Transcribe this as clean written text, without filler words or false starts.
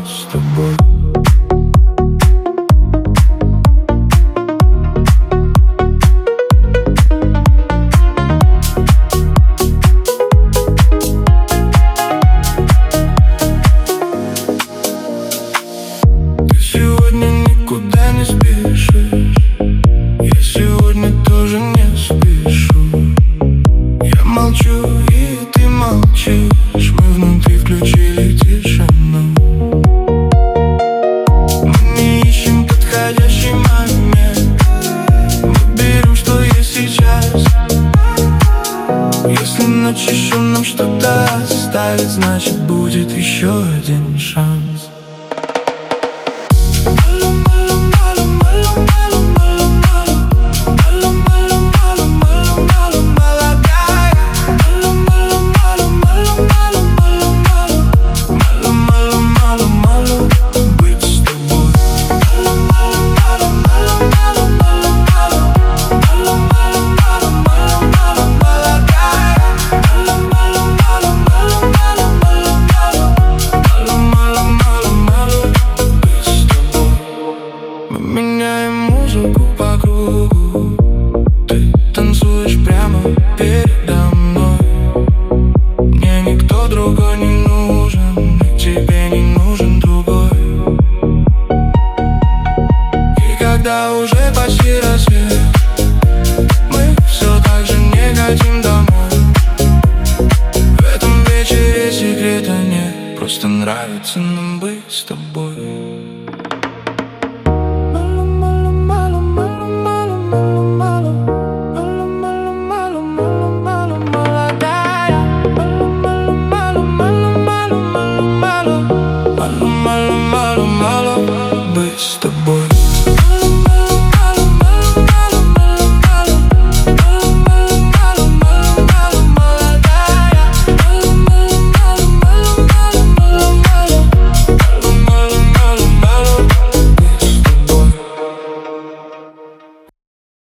с тобой. Ты сегодня никуда не спешишь, я сегодня тоже не спешу. Я молчу, и ты молчишь, мы внутри включили тишину. Мы не ищем подходящий момент, мы берем, что есть сейчас. Если ночь еще нам что-то оставит, значит будет еще один шанс. Меняем музыку по кругу, ты танцуешь прямо передо мной. Мне никто другой не нужен, и тебе не нужен другой. И когда уже почти рассвет, мы все так же не хотим домой. В этом вечере секрета нет, просто нравится нам быть с тобой. Мало, быть с тобой.